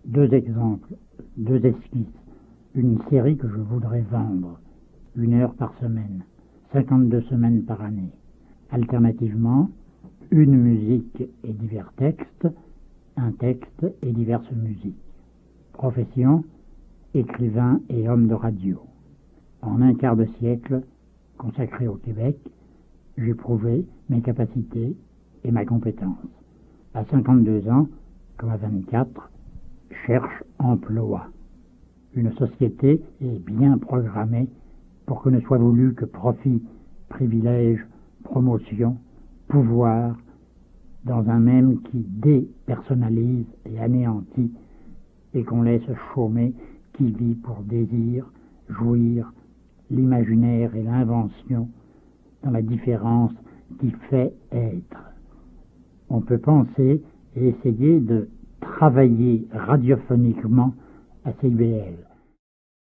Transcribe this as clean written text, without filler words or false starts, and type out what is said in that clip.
Deux exemples, deux esquisses, une série que je voudrais vendre, 1 heure par semaine, 52 semaines par année. Alternativement, une musique et divers textes, un texte et diverses musiques. Profession, écrivain et homme de radio. En un quart de siècle consacré au Québec, j'ai prouvé mes capacités et ma compétence. À 52 ans, comme à 24, cherche emploi. Une société est bien programmée pour que ne soit voulu que profit, privilège, promotion, pouvoir, dans un même qui dépersonnalise et anéantit, et qu'on laisse chômer qui vit pour désir, jouir, l'imaginaire et l'invention, dans la différence qui fait être. On peut penser et essayer de travailler radiophoniquement à CIBL.